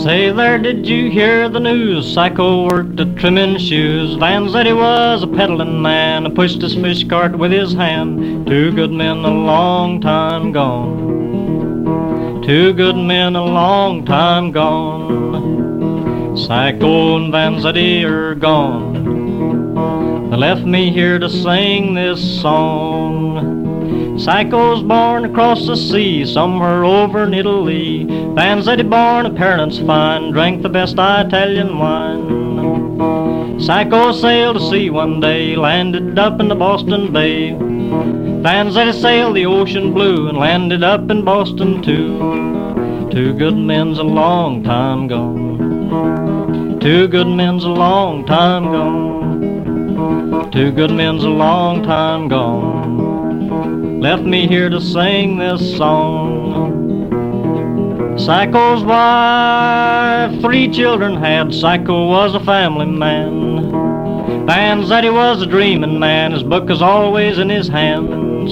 Say there, did you hear the news? Psycho worked at trimming shoes. Vanzetti was a peddling man, pushed his fish cart with his hand. Two good men a long time gone. Two good men a long time gone. Psycho and Vanzetti are gone. They left me here to sing this song. Psycho's born across the sea, somewhere over in Italy. Vanzetti born of parents fine, drank the best Italian wine. Psycho sailed to sea one day, landed up in the Boston Bay. Vanzetti sailed the ocean blue and landed up in Boston too. Two good men's a long time gone. Two good men's a long time gone. Two good men's a long time gone. Left me here to sing this song. Psycho's wife 3 children had. Psycho was a family man. Vanzetti was a dreaming man. His book is always in his hands.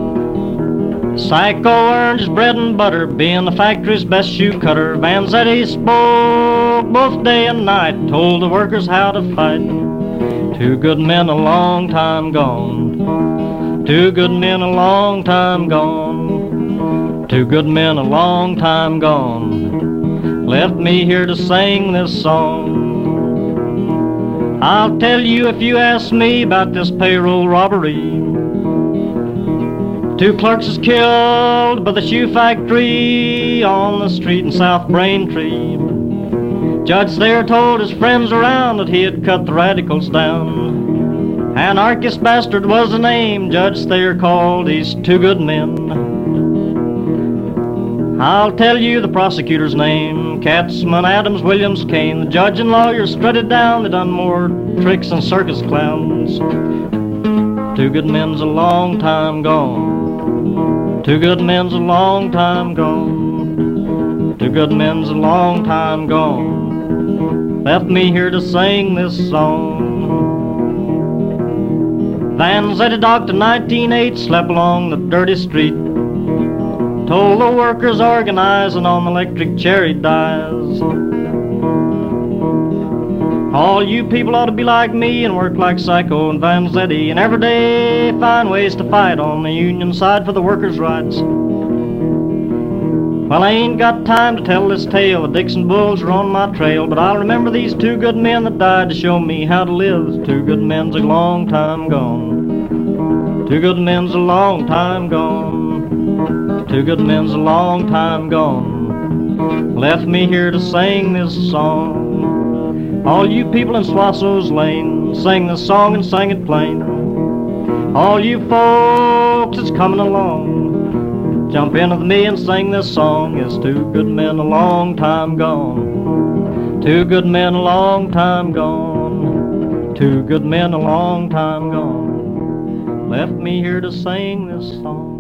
Psycho earned his bread and butter, being the factory's best shoe cutter. Vanzetti spoke both day and night, told the workers how to fight. Two good men a long time gone. Two good men a long time gone. Two good men a long time gone. Left me here to sing this song. I'll tell you if you ask me about this payroll robbery. 2 clerks is killed by the shoe factory on the street in South Braintree. Judge there told his friends around that he had cut the radicals down. Anarchist bastard was the name Judge Thayer called these 2 good men. I'll tell you the prosecutor's name, Katzman, Adams, Williams, Kane. The judge and lawyer strutted down, they done more tricks than circus clowns. Two good men's a long time gone. Two good men's a long time gone. Two good men's a long time gone. Left me here to sing this song. Vanzetti docked in 1908, slept along the dirty street. Told the workers organizing on the electric cherry dies. All you people ought to be like me and work like Psycho and Vanzetti, and every day find ways to fight on the union side for the workers' rights. Well, I ain't got time to tell this tale. The Dixon Bulls are on my trail, but I'll remember these 2 good men that died to show me how to live. 2 good men's a long time gone. 2 good men's a long time gone. 2 good men's a long time gone. Left me here to sing this song. All you people in Swasso's Lane, sing this song and sing it plain. All you folks that's coming along, jump in with me and sing this song. It's 2 good men a long time gone. 2 good men a long time gone. 2 good men a long time gone. Left me here to sing this song.